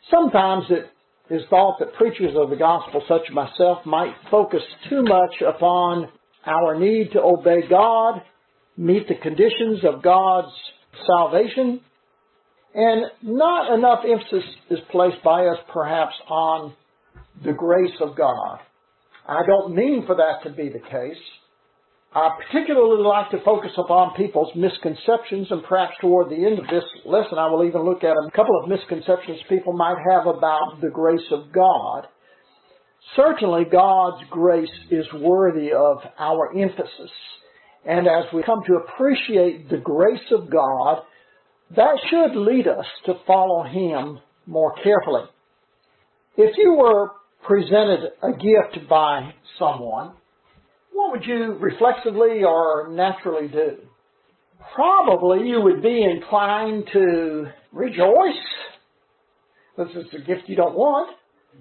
Sometimes it is thought that preachers of the gospel, such as myself, might focus too much upon our need to obey God, meet the conditions of God's salvation, and not enough emphasis is placed by us perhaps on the grace of God. I don't mean for that to be the case. I particularly like to focus upon people's misconceptions, and perhaps toward the end of this lesson I will even look at a couple of misconceptions people might have about the grace of God. Certainly God's grace is worthy of our emphasis. And as we come to appreciate the grace of God, that should lead us to follow Him more carefully. If you were presented a gift by someone, what would you reflexively or naturally do? Probably you would be inclined to rejoice. This is a gift you don't want.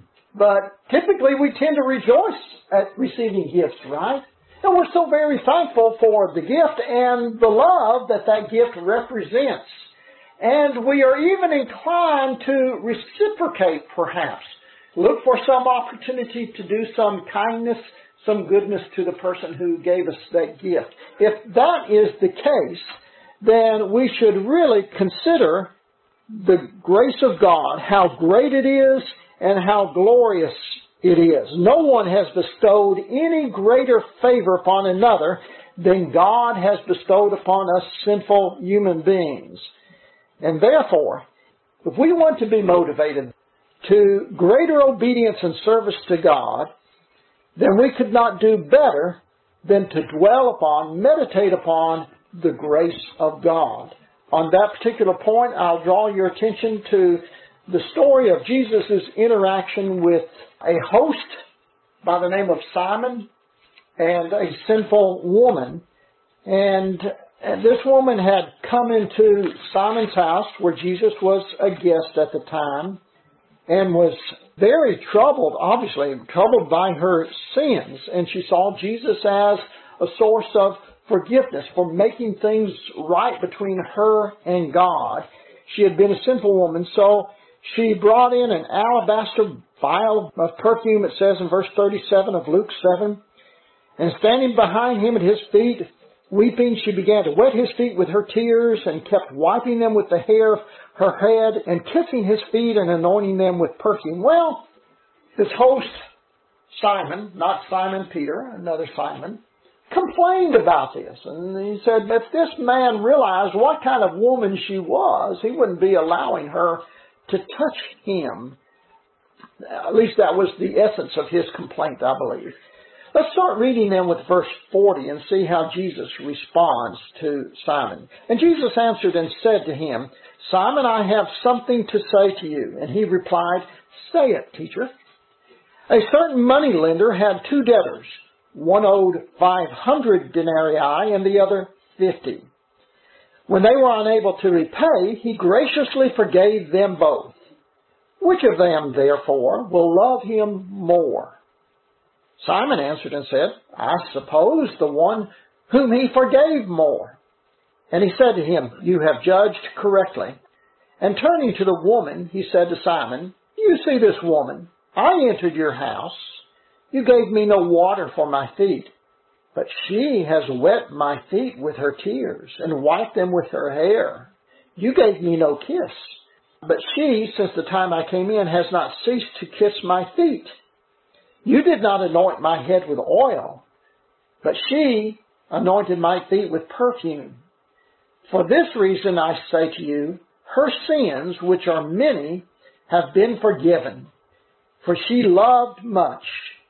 But typically we tend to rejoice at receiving gifts, right? And we're so very thankful for the gift and the love that that gift represents. And we are even inclined to reciprocate, perhaps. Look for some opportunity to do some kindness, some goodness to the person who gave us that gift. If that is the case, then we should really consider the grace of God, how great it is and how glorious it is. No one has bestowed any greater favor upon another than God has bestowed upon us sinful human beings. And therefore, if we want to be motivated to greater obedience and service to God, then we could not do better than to dwell upon, meditate upon the grace of God. On that particular point, I'll draw your attention to the story of Jesus' interaction with a host by the name of Simon and a sinful woman. And this woman had come into Simon's house where Jesus was a guest at the time and was very troubled, obviously troubled by her sins. And she saw Jesus as a source of forgiveness for making things right between her and God. She had been a sinful woman, so she brought in an alabaster vial of perfume, it says in verse 37 of Luke 7. And standing behind him at his feet, weeping, she began to wet his feet with her tears and kept wiping them with the hair of her head and kissing his feet and anointing them with perfume. Well, this host, Simon, not Simon Peter, another Simon, complained about this. And he said, if this man realized what kind of woman she was, he wouldn't be allowing her to touch him. At least that was the essence of his complaint, I believe. Let's start reading then with verse 40 and see how Jesus responds to Simon. And Jesus answered and said to him, Simon, I have something to say to you. And he replied, say it, teacher. A certain moneylender had two debtors. One owed 500 denarii and the other 50. When they were unable to repay, he graciously forgave them both. Which of them, therefore, will love him more? Simon answered and said, I suppose the one whom he forgave more. And he said to him, you have judged correctly. And turning to the woman, he said to Simon, you see this woman. I entered your house. You gave me no water for my feet, but she has wet my feet with her tears and wiped them with her hair. You gave me no kiss, but she, since the time I came in, has not ceased to kiss my feet. You did not anoint my head with oil, but she anointed my feet with perfume. For this reason I say to you, her sins, which are many, have been forgiven, for she loved much.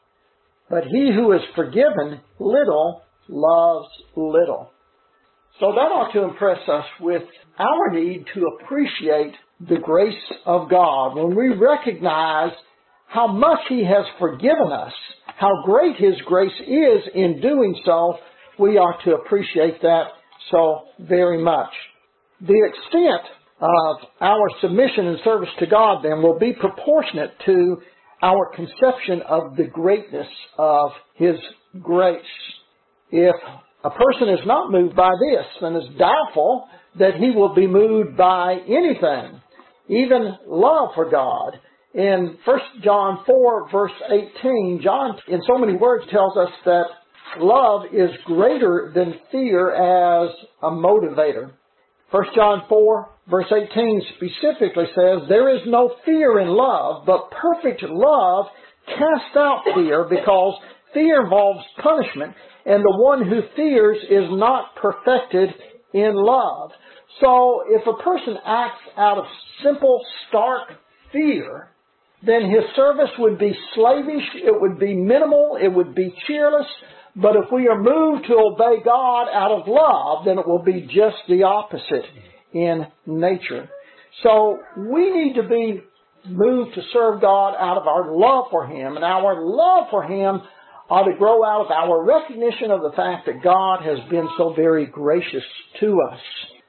But he who is forgiven little loves little. So that ought to impress us with our need to appreciate the grace of God. When we recognize how much He has forgiven us, how great His grace is in doing so, we ought to appreciate that so very much. The extent of our submission and service to God then will be proportionate to our conception of the greatness of His grace. If a person is not moved by this, then it's doubtful that he will be moved by anything. even love for God. In 1 John 4, verse 18, John, in so many words, tells us that love is greater than fear as a motivator. 1 John 4, verse 18 specifically says, "There is no fear in love, but perfect love casts out fear, because fear involves punishment, and the one who fears is not perfected in love." So if a person acts out of simple, stark fear, then his service would be slavish, it would be minimal, it would be cheerless. But if we are moved to obey God out of love, then it will be just the opposite in nature. So we need to be moved to serve God out of our love for Him, and our love for Him ought to grow out of our recognition of the fact that God has been so very gracious to us.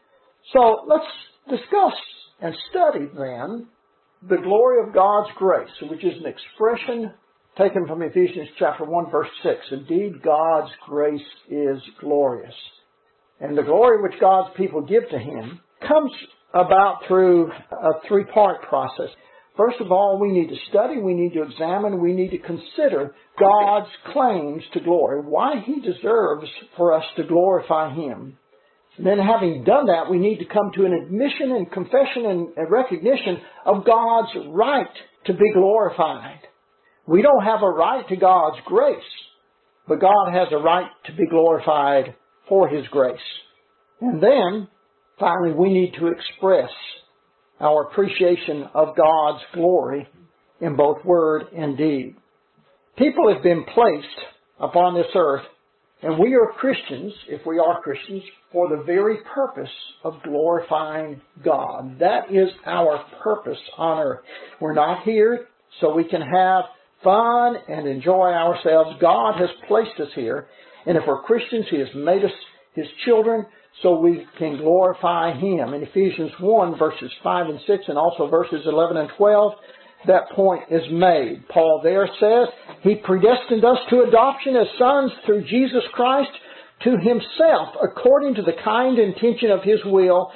So let's discuss and study then the glory of God's grace, which is an expression taken from Ephesians chapter 1, verse 6. Indeed, God's grace is glorious. And the glory which God's people give to Him comes about through a three-part process. First of all, we need to study, we need to examine, we need to consider God's claims to glory, why He deserves for us to glorify Him. And then having done that, we need to come to an admission and confession and recognition of God's right to be glorified. We don't have a right to God's grace, but God has a right to be glorified for His grace. And then, finally, we need to express our appreciation of God's glory in both word and deed. People have been placed upon this earth, and we are Christians, if we are Christians, for the very purpose of glorifying God. That is our purpose on earth. We're not here so we can have fun and enjoy ourselves. God has placed us here, and if we're Christians, He has made us His children so we can glorify Him. In Ephesians 1, verses 5 and 6, and also verses 11 and 12, that point is made. Paul there says, He predestined us to adoption as sons through Jesus Christ to Himself, according to the kind intention of His will,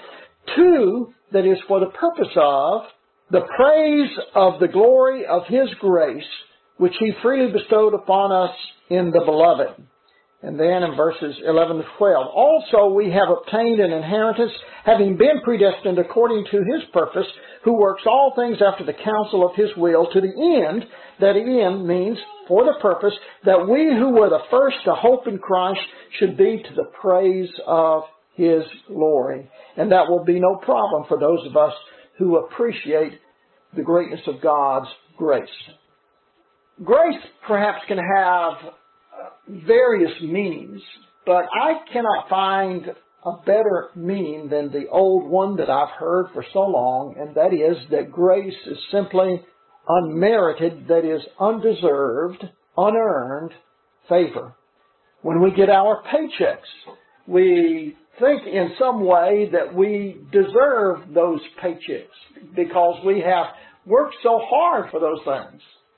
that is for the purpose of the praise of the glory of His grace, which He freely bestowed upon us in the Beloved. And then in verses 11 to 12, also we have obtained an inheritance, having been predestined according to His purpose, who works all things after the counsel of His will, to the end, that end means for the purpose, that we who were the first to hope in Christ should be to the praise of His glory. And that will be no problem for those of us who appreciate the greatness of God's grace. Grace perhaps can have various meanings, but I cannot find a better meaning than the old one that I've heard for so long, and that is that grace is simply unmerited, that is undeserved, unearned favor. When we get our paychecks, we think in some way that we deserve those paychecks because we have worked so hard for those things.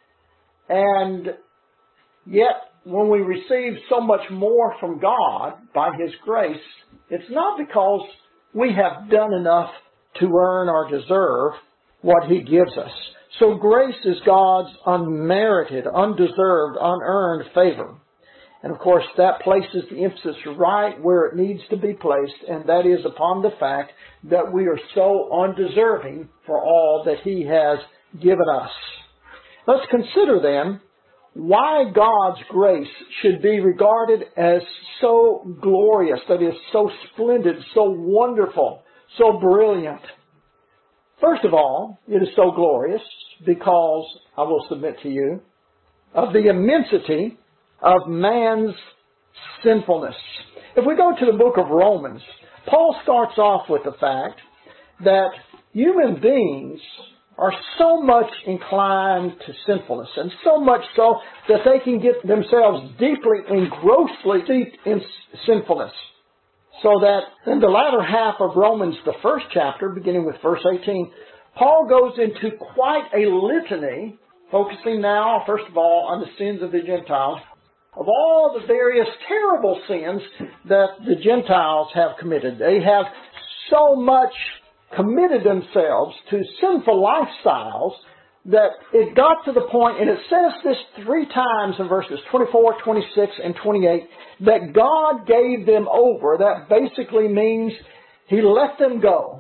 And yet, when we receive so much more from God by His grace, it's not because we have done enough to earn or deserve what He gives us. So grace is God's unmerited, undeserved, unearned favor. And of course, that places the emphasis right where it needs to be placed, and that is upon the fact that we are so undeserving for all that He has given us. Let's consider then why God's grace should be regarded as so glorious, that is, so splendid, so wonderful, so brilliant. First of all, it is so glorious because, I will submit to you, of the immensity of man's sinfulness. If we go to the book of Romans, Paul starts off with the fact that human beings are so much inclined to sinfulness, and so much so that they can get themselves deeply and grossly steeped in sinfulness. So that in the latter half of Romans, the first chapter, beginning with verse 18, Paul goes into quite a litany, focusing now, first of all, on the sins of the Gentiles, of all the various terrible sins that the Gentiles have committed. They have so much committed themselves to sinful lifestyles that it got to the point, and it says this 3 times in verses 24, 26, and 28, that God gave them over. That basically means He let them go.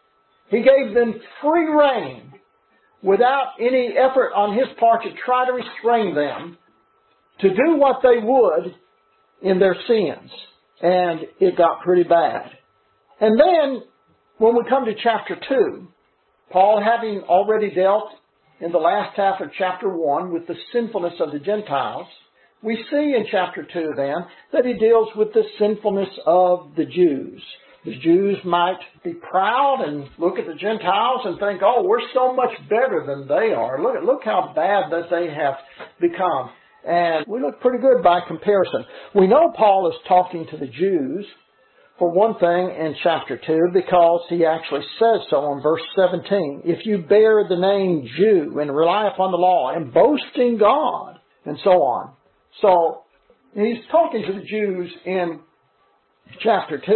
He gave them free rein without any effort on His part to try to restrain them to do what they would in their sins. And it got pretty bad. And then, when we come to chapter 2, Paul, having already dealt in the last half of chapter 1 with the sinfulness of the Gentiles, we see in chapter 2 then that he deals with the sinfulness of the Jews. The Jews might be proud and look at the Gentiles and think, oh, we're so much better than they are. Look how bad that they have become. And we look pretty good by comparison. We know Paul is talking to the Jews, for one thing, in chapter 2, because he actually says so in verse 17. If you bear the name Jew and rely upon the law and boast in God, and so on. So, he's talking to the Jews in chapter 2.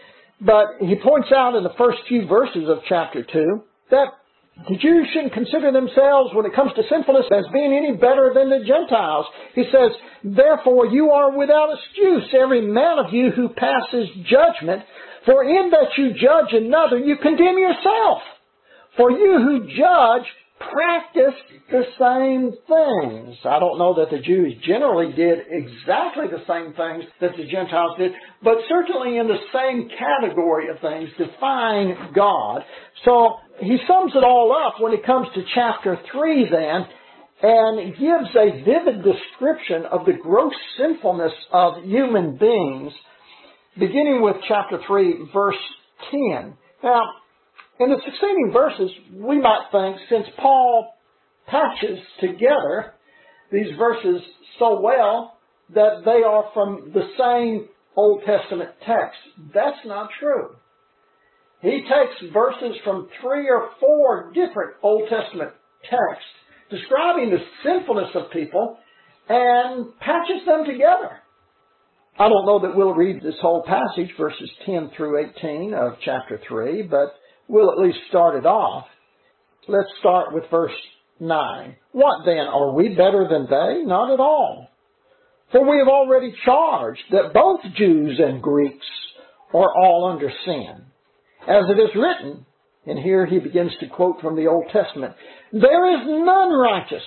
But he points out in the first few verses of chapter 2 that the Jews shouldn't consider themselves, when it comes to sinfulness, as being any better than the Gentiles. He says, therefore you are without excuse, every man of you who passes judgment, for in that you judge another, you condemn yourself. For you who judge practice the same things. I don't know that the Jews generally did exactly the same things that the Gentiles did, but certainly in the same category of things, define God. So he sums it all up when it comes to chapter 3 then, and gives a vivid description of the gross sinfulness of human beings, beginning with chapter 3, verse 10. Now, in the succeeding verses, we might think, since Paul patches together these verses so well, that they are from the same Old Testament text. That's not true. He takes verses from 3 or 4 different Old Testament texts describing the sinfulness of people and patches them together. I don't know that we'll read this whole passage, verses 10 through 18 of chapter 3, but we'll at least start it off. Let's start with verse 9. What then? Are we better than they? Not at all. For we have already charged that both Jews and Greeks are all under sin. As it is written, and here he begins to quote from the Old Testament, there is none righteous,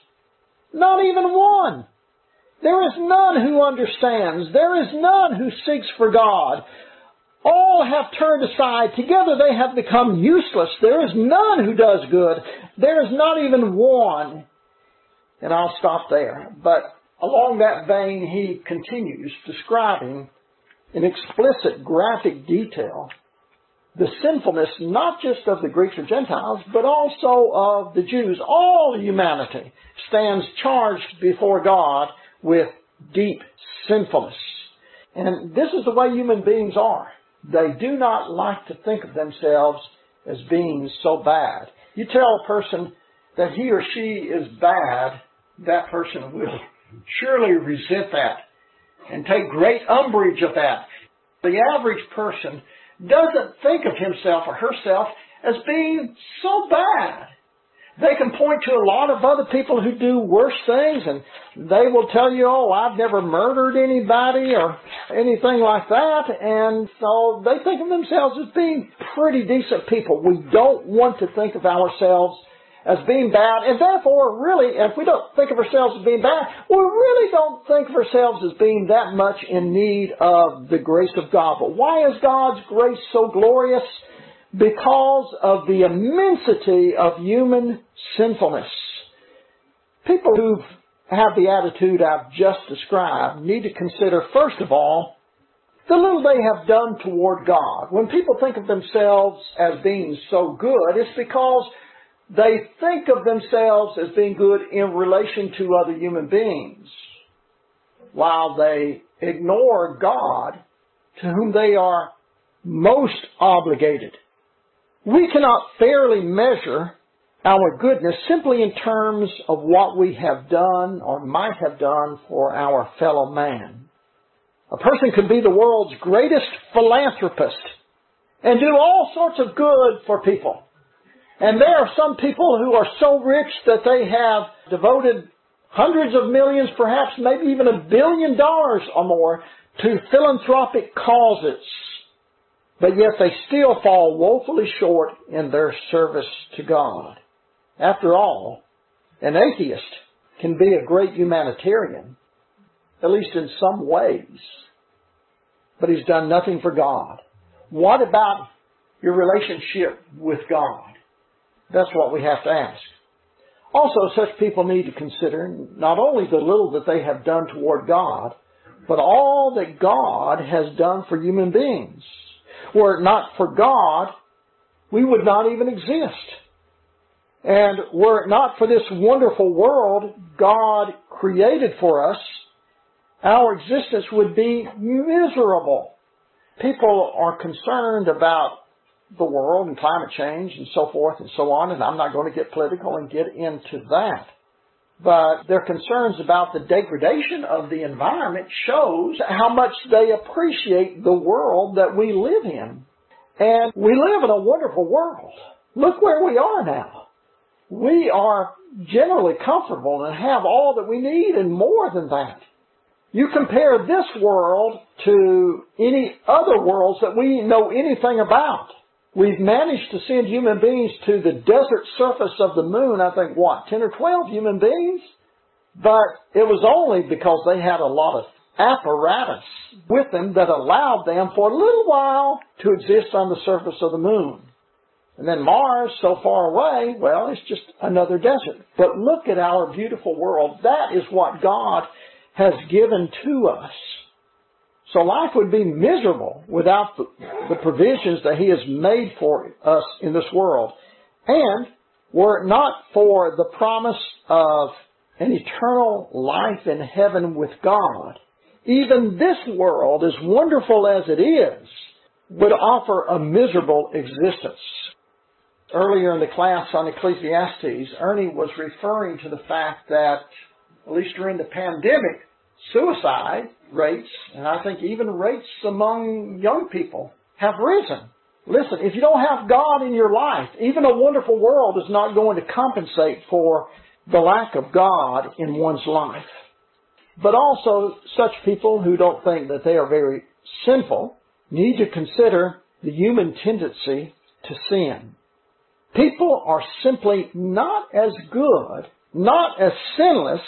not even one. There is none who understands. There is none who seeks for God. All have turned aside. Together they have become useless. There is none who does good. There is not even one. And I'll stop there. But along that vein, he continues describing in explicit, graphic detail the sinfulness not just of the Greeks or Gentiles, but also of the Jews. All humanity stands charged before God with deep sinfulness. And this is the way human beings are. They do not like to think of themselves as being so bad. You tell a person that he or she is bad, that person will surely resent that and take great umbrage of that. The average person doesn't think of himself or herself as being so bad. They can point to a lot of other people who do worse things, and they will tell you, oh, I've never murdered anybody or anything like that. And so they think of themselves as being pretty decent people. We don't want to think of ourselves as being bad, and therefore, really, if we don't think of ourselves as being bad, we really don't think of ourselves as being that much in need of the grace of God. But why is God's grace so glorious? Because of the immensity of human sinfulness. People who have the attitude I've just described need to consider, first of all, the little they have done toward God. When people think of themselves as being so good, it's because they think of themselves as being good in relation to other human beings, while they ignore God, to whom they are most obligated. We cannot fairly measure our goodness simply in terms of what we have done or might have done for our fellow man. A person could be the world's greatest philanthropist and do all sorts of good for people. And there are some people who are so rich that they have devoted hundreds of millions, perhaps maybe even $1 billion or more, to philanthropic causes. But yet they still fall woefully short in their service to God. After all, an atheist can be a great humanitarian, at least in some ways, but he's done nothing for God. What about your relationship with God? That's what we have to ask. Also, such people need to consider not only the little that they have done toward God, but all that God has done for human beings. Were it not for God, we would not even exist. And were it not for this wonderful world God created for us, our existence would be miserable. People are concerned about the world and climate change and so forth and so on, and I'm not going to get political and get into that. But their concerns about the degradation of the environment shows how much they appreciate the world that we live in. And we live in a wonderful world. Look where we are now. We are generally comfortable and have all that we need and more than that. You compare this world to any other worlds that we know anything about. We've managed to send human beings to the desert surface of the moon, I think, 10 or 12 human beings? But it was only because they had a lot of apparatus with them that allowed them for a little while to exist on the surface of the moon. And then Mars, so far away, well, it's just another desert. But look at our beautiful world. That is what God has given to us. So life would be miserable without the provisions that He has made for us in this world. And were it not for the promise of an eternal life in heaven with God, even this world, as wonderful as it is, would offer a miserable existence. Earlier in the class on Ecclesiastes, Ernie was referring to the fact that, at least during the pandemic, suicide rates, and I think even rates among young people, have risen. Listen, if you don't have God in your life, even a wonderful world is not going to compensate for the lack of God in one's life. But also, such people who don't think that they are very sinful need to consider the human tendency to sin. People are simply not as good, not as sinless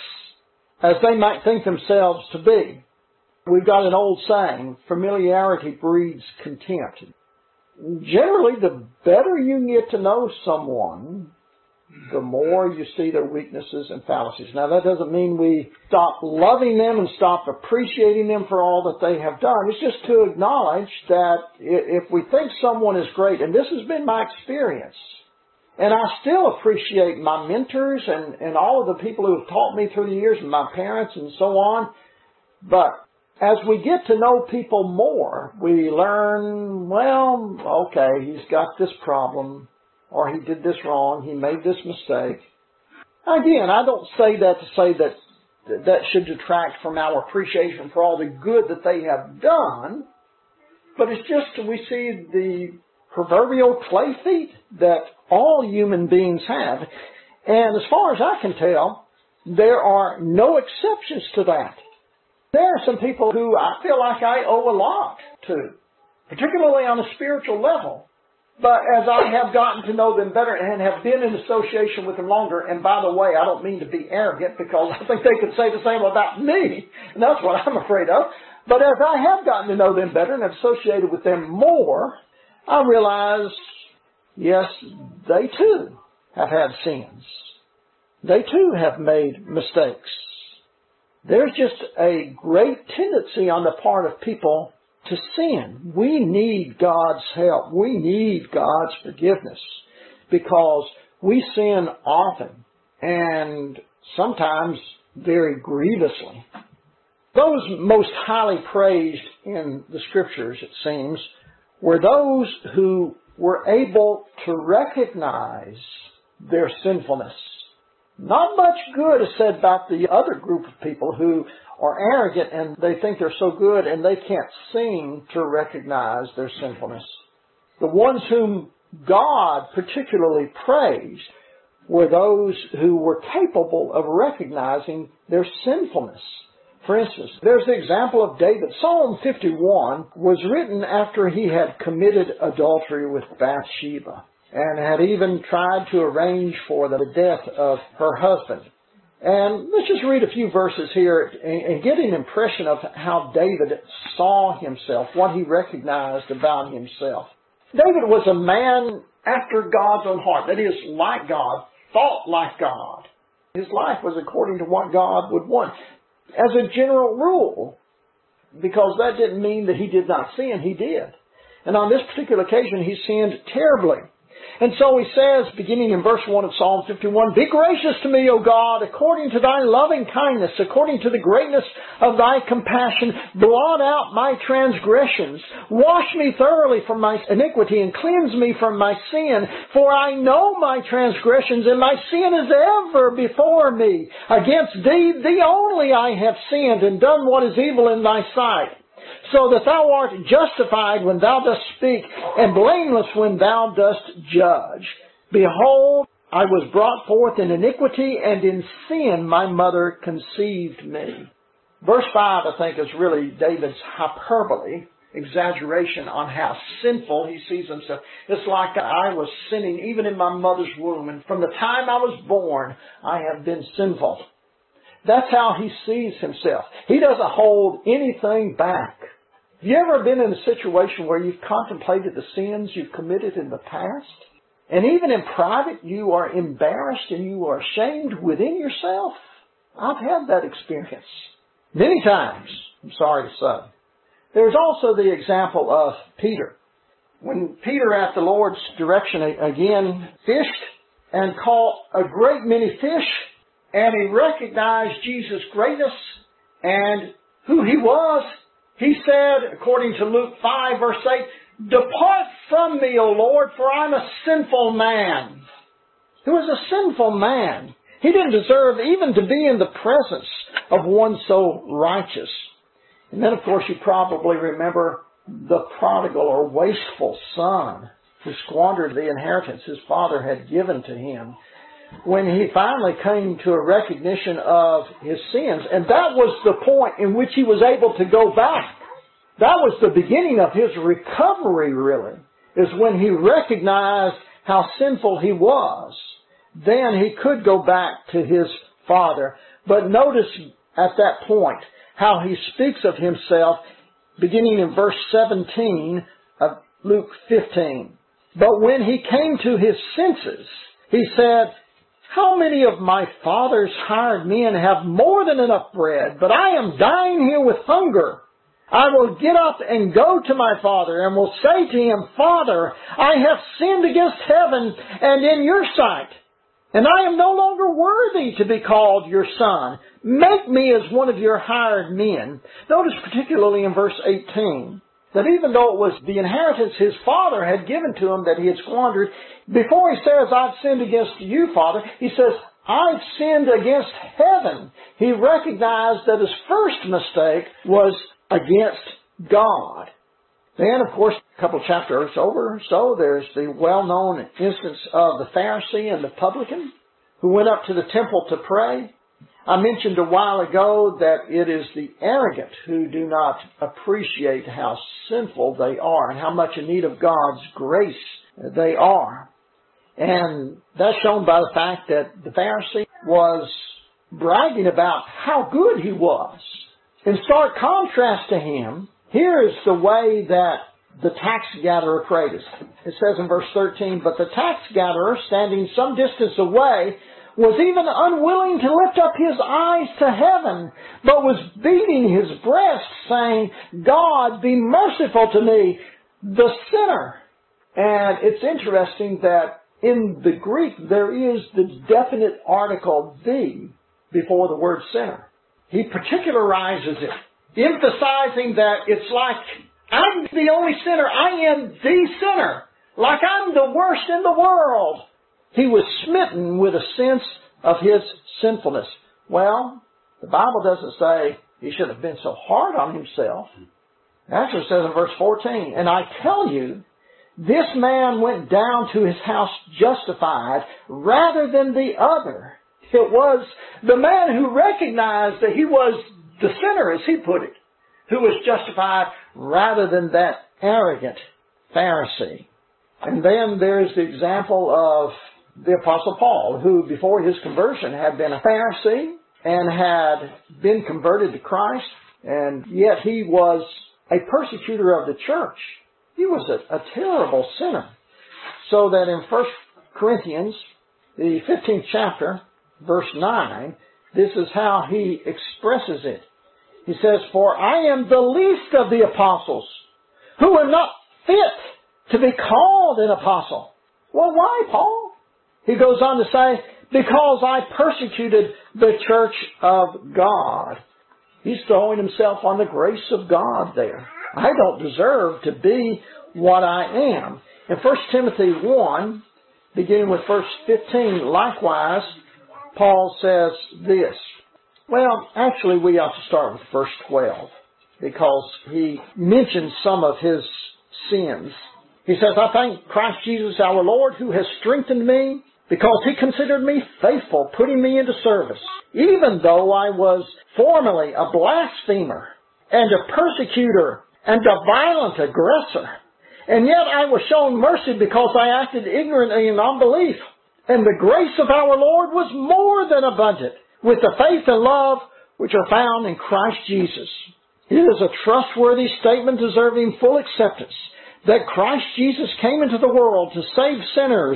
as they might think themselves to be. We've got an old saying, familiarity breeds contempt. Generally, the better you get to know someone, the more you see their weaknesses and fallacies. Now, that doesn't mean we stop loving them and stop appreciating them for all that they have done. It's just to acknowledge that if we think someone is great, and this has been my experience, and I still appreciate my mentors and all of the people who have taught me through the years, and my parents and so on. But as we get to know people more, we learn, well, okay, he's got this problem, or he did this wrong, he made this mistake. Again, I don't say that to say that should detract from our appreciation for all the good that they have done, but it's just we see the proverbial clay feet that all human beings have. And as far as I can tell, there are no exceptions to that. There are some people who I feel like I owe a lot to, particularly on a spiritual level. But as I have gotten to know them better and have been in association with them longer, and by the way, I don't mean to be arrogant because I think they could say the same about me, and that's what I'm afraid of. But as I have gotten to know them better and have associated with them more, I realize, yes, they too have had sins. They too have made mistakes. There's just a great tendency on the part of people to sin. We need God's help. We need God's forgiveness because we sin often and sometimes very grievously. Those most highly praised in the Scriptures, it seems, were those who were able to recognize their sinfulness. Not much good is said about the other group of people who are arrogant and they think they're so good and they can't seem to recognize their sinfulness. The ones whom God particularly praised were those who were capable of recognizing their sinfulness. For instance, there's the example of David. Psalm 51 was written after he had committed adultery with Bathsheba and had even tried to arrange for the death of her husband. And let's just read a few verses here and get an impression of how David saw himself, what he recognized about himself. David was a man after God's own heart, that is, like God, thought like God. His life was according to what God would want. As a general rule, because that didn't mean that he did not sin, he did. And on this particular occasion, he sinned terribly. And so he says, beginning in verse 1 of Psalm 51, "Be gracious to me, O God, according to thy loving kindness, according to the greatness of thy compassion, blot out my transgressions. Wash me thoroughly from my iniquity and cleanse me from my sin. For I know my transgressions, and my sin is ever before me. Against thee, thee only I have sinned and done what is evil in thy sight, so that thou art justified when thou dost speak, and blameless when thou dost judge. Behold, I was brought forth in iniquity, and in sin my mother conceived me." Verse 5, I think, is really David's hyperbole, exaggeration on how sinful he sees himself. It's like I was sinning even in my mother's womb, and from the time I was born, I have been sinful. That's how he sees himself. He doesn't hold anything back. Have you ever been in a situation where you've contemplated the sins you've committed in the past? And even in private, you are embarrassed and you are ashamed within yourself? I've had that experience many times, I'm sorry to say. There's also the example of Peter. When Peter, at the Lord's direction again, fished and caught a great many fish, and he recognized Jesus' greatness and who he was, he said, according to Luke 5, verse 8, "Depart from me, O Lord, for I'm a sinful man." He was a sinful man. He didn't deserve even to be in the presence of one so righteous. And then, of course, you probably remember the prodigal or wasteful son who squandered the inheritance his father had given to him, when he finally came to a recognition of his sins. And that was the point in which he was able to go back. That was the beginning of his recovery, really, is when he recognized how sinful he was. Then he could go back to his father. But notice at that point how he speaks of himself, beginning in verse 17 of Luke 15. "But when he came to his senses, he said, How many of my father's hired men have more than enough bread, but I am dying here with hunger? I will get up and go to my father and will say to him, Father, I have sinned against heaven and in your sight, and I am no longer worthy to be called your son. Make me as one of your hired men." Notice particularly in verse 18 that even though it was the inheritance his father had given to him that he had squandered, before he says, "I've sinned against you, Father," he says, "I've sinned against heaven." He recognized that his first mistake was against God. Then, of course, a couple chapters over, so there's the well-known instance of the Pharisee and the publican who went up to the temple to pray. I mentioned a while ago that it is the arrogant who do not appreciate how sinful they are and how much in need of God's grace they are. And that's shown by the fact that the Pharisee was bragging about how good he was. In stark contrast to him, here is the way that the tax gatherer prayed. It says in verse 13, "But the tax gatherer, standing some distance away, was even unwilling to lift up his eyes to heaven, but was beating his breast, saying, God, be merciful to me, the sinner." And it's interesting that in the Greek there is the definite article "the" before the word sinner. He particularizes it, emphasizing that it's like, I'm the only sinner, I am the sinner, like I'm the worst in the world. He was smitten with a sense of his sinfulness. Well, the Bible doesn't say he should have been so hard on himself. It actually says in verse 14, "And I tell you This man went down to his house justified rather than the other. It was the man who recognized that he was the sinner, as he put it, who was justified rather than that arrogant Pharisee. And then there's the example of the Apostle Paul, who before his conversion had been a Pharisee and had been converted to Christ, and yet he was a persecutor of the church. He was a terrible sinner. So that in 1 Corinthians, the 15th chapter, verse 9, this is how he expresses it. He says, "For I am the least of the apostles, who am not fit to be called an apostle." Well, why, Paul? He goes on to say, "Because I persecuted the church of God." He's throwing himself on the grace of God there. I don't deserve to be what I am. In 1 Timothy 1, beginning with verse 15, likewise, Paul says this. Well, actually, we ought to start with verse 12, because he mentions some of his sins. He says, "I thank Christ Jesus our Lord, who has strengthened me, because he considered me faithful, putting me into service, even though I was formerly a blasphemer and a persecutor and a violent aggressor. And yet I was shown mercy because I acted ignorantly in unbelief. And the grace of our Lord was more than abundant with the faith and love which are found in Christ Jesus." It is a trustworthy statement deserving full acceptance that Christ Jesus came into the world to save sinners,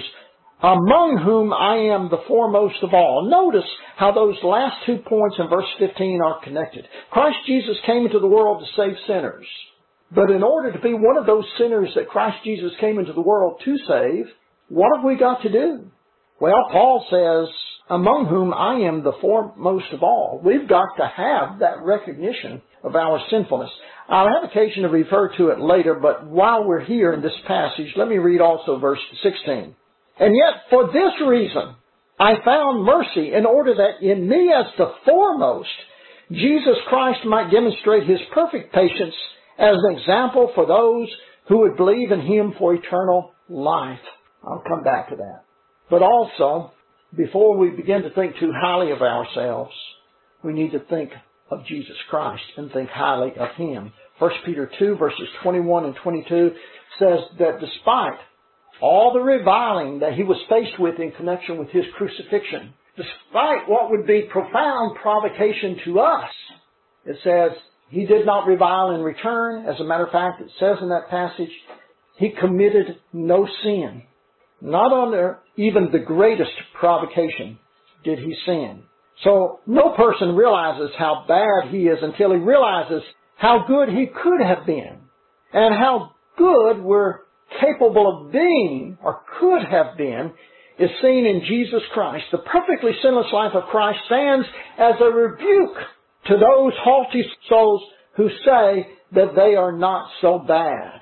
among whom I am the foremost of all. Notice how those last 2 points in verse 15 are connected. Christ Jesus came into the world to save sinners. But in order to be one of those sinners that Christ Jesus came into the world to save, what have we got to do? Well, Paul says, "Among whom I am the foremost of all." We've got to have that recognition of our sinfulness. I'll have occasion to refer to it later, but while we're here in this passage, let me read also verse 16. "And yet for this reason I found mercy, in order that in me as the foremost, Jesus Christ might demonstrate his perfect patience as an example for those who would believe in him for eternal life." I'll come back to that. But also, before we begin to think too highly of ourselves, we need to think of Jesus Christ and think highly of him. 1 Peter 2 verses 21 and 22 says that despite all the reviling that he was faced with in connection with his crucifixion, despite what would be profound provocation to us, it says he did not revile in return. As a matter of fact, it says in that passage, he committed no sin. Not under even the greatest provocation did he sin. So no person realizes how bad he is until he realizes how good he could have been, and how good we're capable of being, or could have been, is seen in Jesus Christ. The perfectly sinless life of Christ stands as a rebuke to those haughty souls who say that they are not so bad.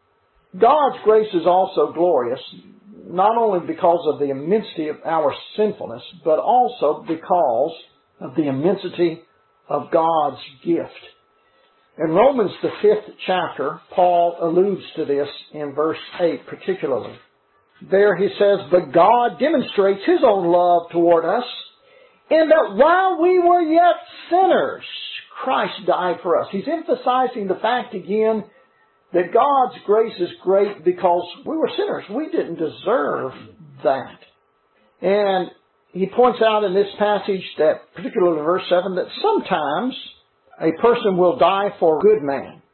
God's grace is also glorious, not only because of the immensity of our sinfulness, but also because of the immensity of God's gift. In Romans, the 5th chapter, Paul alludes to this in verse 8 particularly. There he says, "But God demonstrates his own love toward us, in that while we were yet sinners, Christ died for us." He's emphasizing the fact again that God's grace is great because we were sinners. We didn't deserve that. And he points out in this passage that, particularly in verse 7, that sometimes a person will die for a good man.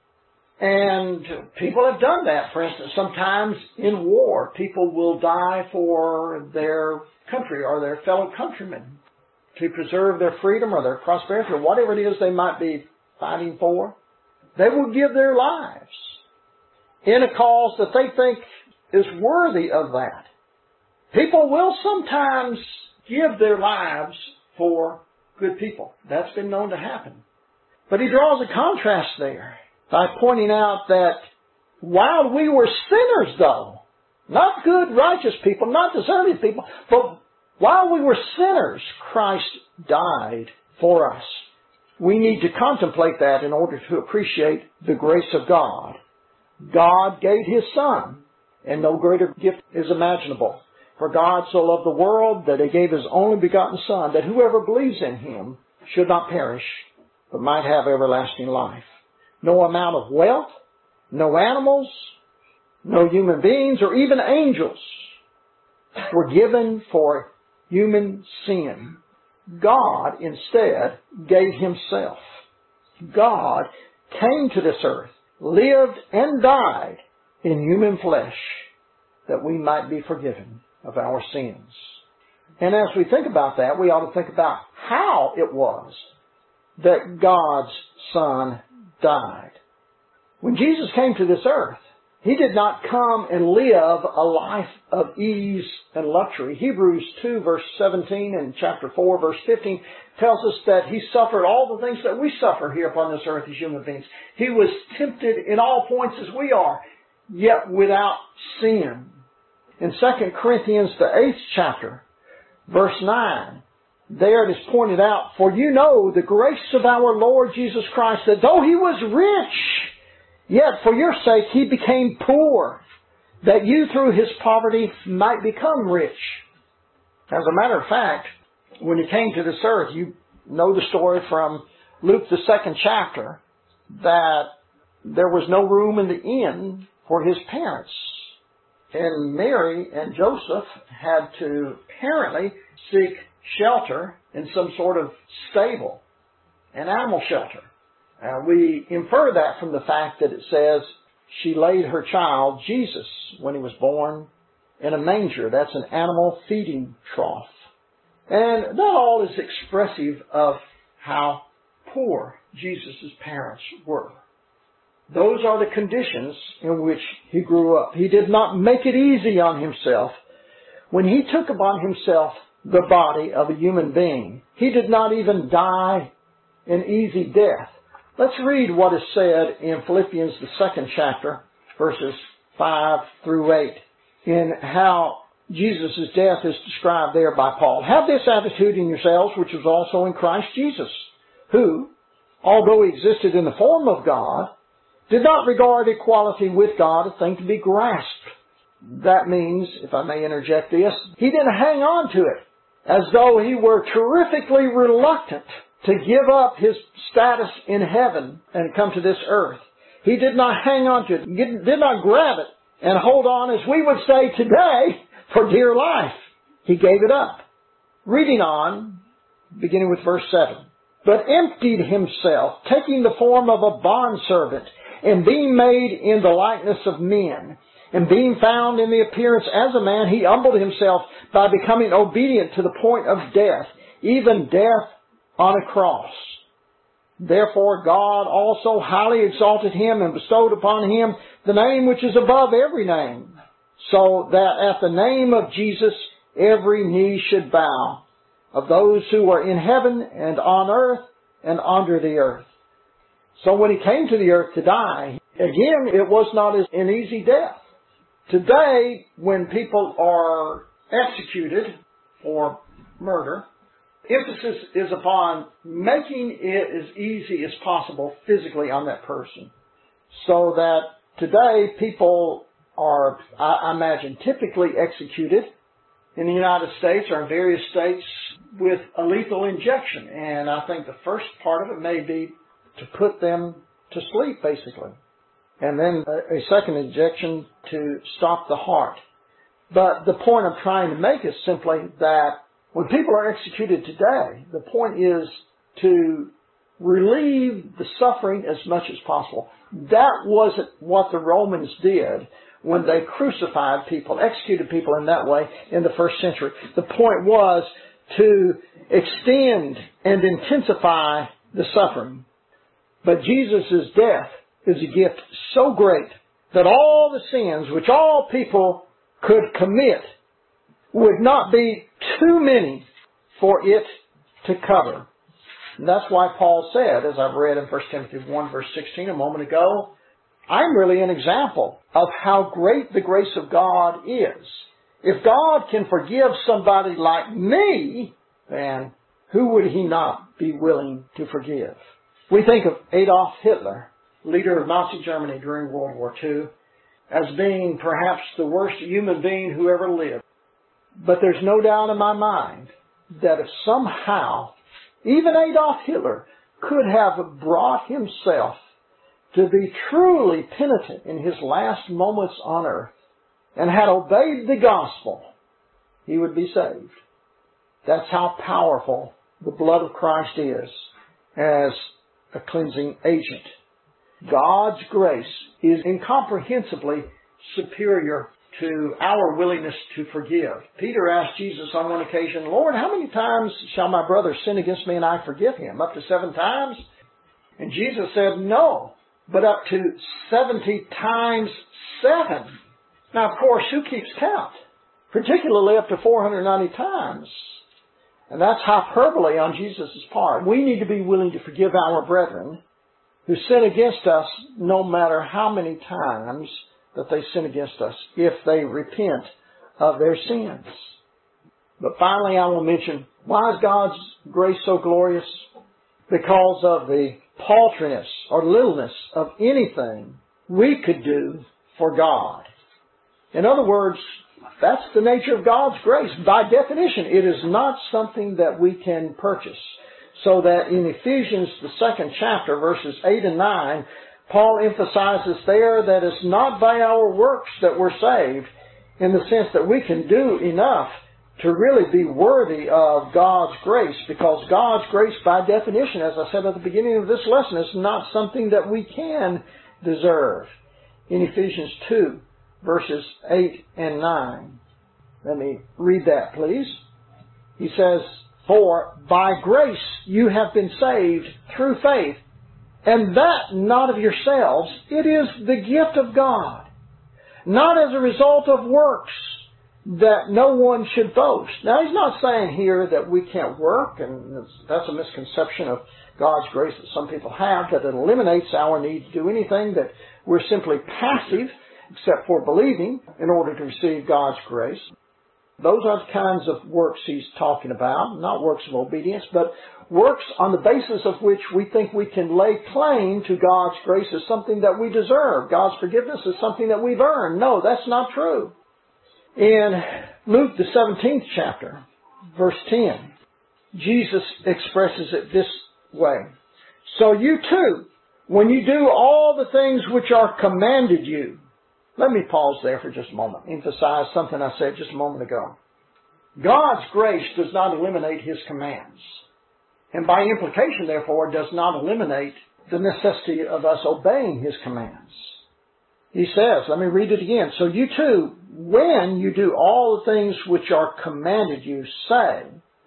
And people have done that. For instance, sometimes in war, people will die for their country or their fellow countrymen to preserve their freedom or their prosperity or whatever it is they might be fighting for. They will give their lives in a cause that they think is worthy of that. People will sometimes give their lives for good people. That's been known to happen. But he draws a contrast there by pointing out that while we were sinners, though, not good, righteous people, not deserving people, but while we were sinners, Christ died for us. We need to contemplate that in order to appreciate the grace of God. God gave his Son, and no greater gift is imaginable. For God so loved the world that He gave His only begotten Son, that whoever believes in Him should not perish, but might have everlasting life. No amount of wealth, no animals, no human beings, or even angels were given for human sin. God instead gave Himself. God came to this earth, lived and died in human flesh, that we might be forgiven of our sins. And as we think about that, we ought to think about how it was that God's Son died. When Jesus came to this earth, He did not come and live a life of ease and luxury. Hebrews 2 verse 17 and chapter 4 verse 15 tells us that He suffered all the things that we suffer here upon this earth as human beings. He was tempted in all points as we are, yet without sin. In 2 Corinthians the 8th chapter, verse 9, there it is pointed out, "For you know the grace of our Lord Jesus Christ, that though He was rich, yet for your sake He became poor, that you through His poverty might become rich." As a matter of fact, when He came to this earth, you know the story from Luke the 2nd chapter, that there was no room in the inn for His parents. And Mary and Joseph had to apparently seek shelter in some sort of stable, an animal shelter. We infer that from the fact that it says she laid her child, Jesus, when He was born, in a manger. That's an animal feeding trough. And that all is expressive of how poor Jesus' parents were. Those are the conditions in which He grew up. He did not make it easy on Himself. When He took upon Himself the body of a human being, He did not even die an easy death. Let's read what is said in Philippians the 2nd chapter, verses 5 through 8, in how Jesus' death is described there by Paul. "Have this attitude in yourselves, which was also in Christ Jesus, who, although He existed in the form of God, did not regard equality with God a thing to be grasped." That means, if I may interject this, He didn't hang on to it as though He were terrifically reluctant to give up His status in heaven and come to this earth. He did not hang on to it, did not grab it and hold on, as we would say today, for dear life. He gave it up. Reading on, beginning with verse 7. "But emptied Himself, taking the form of a bondservant, and being made in the likeness of men, and being found in the appearance as a man, He humbled Himself by becoming obedient to the point of death, even death on a cross. Therefore God also highly exalted Him and bestowed upon Him the name which is above every name, so that at the name of Jesus every knee should bow, of those who are in heaven and on earth and under the earth." So when He came to the earth to die, again, it was not an easy death. Today, when people are executed for murder, emphasis is upon making it as easy as possible physically on that person. So that today people are, I imagine, typically executed in the United States or in various states with a lethal injection. And I think the first part of it may be to put them to sleep, basically. And then a second injection to stop the heart. But the point I'm trying to make is simply that when people are executed today, the point is to relieve the suffering as much as possible. That wasn't what the Romans did when they crucified people, executed people in that way in the first century. The point was to extend and intensify the suffering. But Jesus' death is a gift so great that all the sins which all people could commit would not be too many for it to cover. And that's why Paul said, as I've read in 1 Timothy 1 verse 16 a moment ago, I'm really an example of how great the grace of God is. If God can forgive somebody like me, then who would He not be willing to forgive? We think of Adolf Hitler, leader of Nazi Germany during World War II, as being perhaps the worst human being who ever lived. But there's no doubt in my mind that if somehow even Adolf Hitler could have brought himself to be truly penitent in his last moments on earth and had obeyed the gospel, he would be saved. That's how powerful the blood of Christ is as a cleansing agent. God's grace is incomprehensibly superior to our willingness to forgive. Peter asked Jesus on one occasion, Lord, how many times shall my brother sin against me and I forgive him? Up to 7 times? And Jesus said, no, but up to 70 times 7. Now, of course, who keeps count? Particularly up to 490 times. And that's hyperbole on Jesus' part. We need to be willing to forgive our brethren who sin against us no matter how many times that they sin against us, if they repent of their sins. But finally, I will mention, why is God's grace so glorious? Because of the paltriness or littleness of anything we could do for God. In other words, that's the nature of God's grace. By definition, it is not something that we can purchase. So that in Ephesians, the 2nd chapter, verses 8 and 9, Paul emphasizes there that it's not by our works that we're saved, in the sense that we can do enough to really be worthy of God's grace, because God's grace, by definition, as I said at the beginning of this lesson, is not something that we can deserve. In Ephesians 2, verses 8 and 9. Let me read that, please. He says, for by grace you have been saved through faith, and that not of yourselves, it is the gift of God, not as a result of works, that no one should boast. Now, he's not saying here that we can't work, and that's a misconception of God's grace that some people have, that it eliminates our need to do anything, that we're simply passive, except for believing, in order to receive God's grace. Those are the kinds of works he's talking about, not works of obedience, but works on the basis of which we think we can lay claim to God's grace as something that we deserve. God's forgiveness is something that we've earned. No, that's not true. In Luke, the 17th chapter, verse 10, Jesus expresses it this way. So you too, when you do all the things which are commanded you. Let me pause there for just a moment, emphasize something I said just a moment ago. God's grace does not eliminate His commands. And by implication, therefore, does not eliminate the necessity of us obeying His commands. He says, let me read it again. So you too, when you do all the things which are commanded you, say,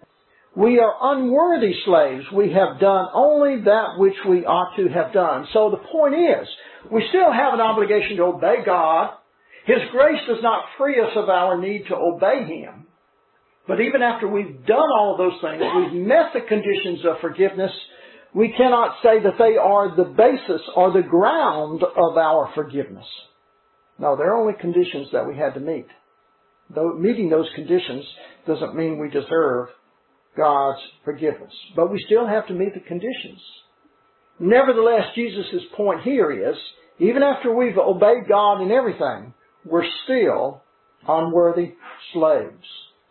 we are unworthy slaves. We have done only that which we ought to have done. So the point is, we still have an obligation to obey God. His grace does not free us of our need to obey Him. But even after we've done all of those things, we've met the conditions of forgiveness, we cannot say that they are the basis or the ground of our forgiveness. No, they're only conditions that we had to meet. Though meeting those conditions doesn't mean we deserve God's forgiveness. But we still have to meet the conditions. Nevertheless, Jesus' point here is, even after we've obeyed God in everything, we're still unworthy slaves.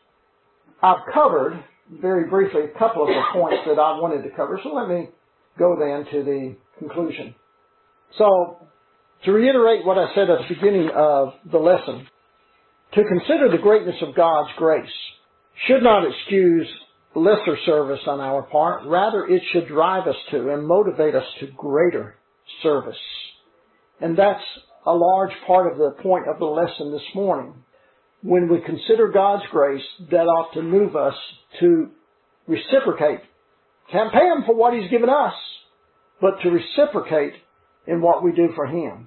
I've covered, very briefly, a couple of the points that I wanted to cover, so let me go then to the conclusion. So, to reiterate what I said at the beginning of the lesson, to consider the greatness of God's grace should not excuse lesser service on our part. Rather, it should drive us to and motivate us to greater service. And that's a large part of the point of the lesson this morning. When we consider God's grace, that ought to move us to reciprocate. Can't pay Him for what He's given us, but to reciprocate in what we do for Him.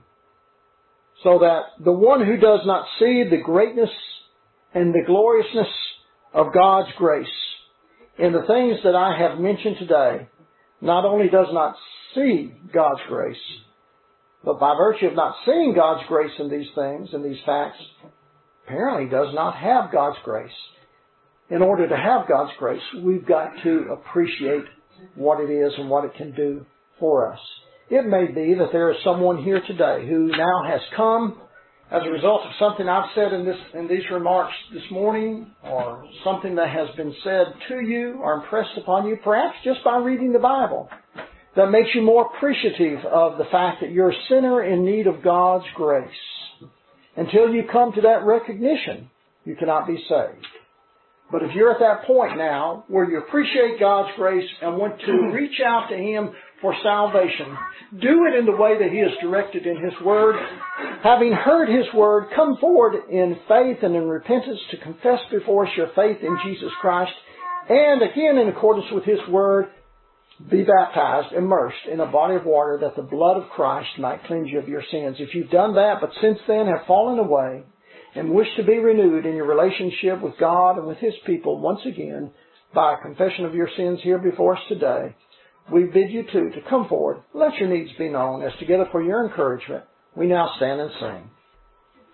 So that the one who does not see the greatness and the gloriousness of God's grace in the things that I have mentioned today, not only does not see God's grace, but by virtue of not seeing God's grace in these things, in these facts, apparently does not have God's grace. In order to have God's grace, we've got to appreciate what it is and what it can do for us. It may be that there is someone here today who now has come as a result of something I've said in these remarks this morning, or something that has been said to you or impressed upon you, perhaps just by reading the Bible, that makes you more appreciative of the fact that you're a sinner in need of God's grace. Until you come to that recognition, you cannot be saved. But if you're at that point now where you appreciate God's grace and want to reach out to Him for salvation, do it in the way that He has directed in His Word. Having heard His Word, come forward in faith and in repentance to confess before us your faith in Jesus Christ, and again in accordance with His Word, be baptized, immersed in a body of water that the blood of Christ might cleanse you of your sins. If you've done that, but since then have fallen away, and wish to be renewed in your relationship with God and with His people once again by a confession of your sins here before us today, we bid you to come forward. Let your needs be known as together for your encouragement we now stand and sing.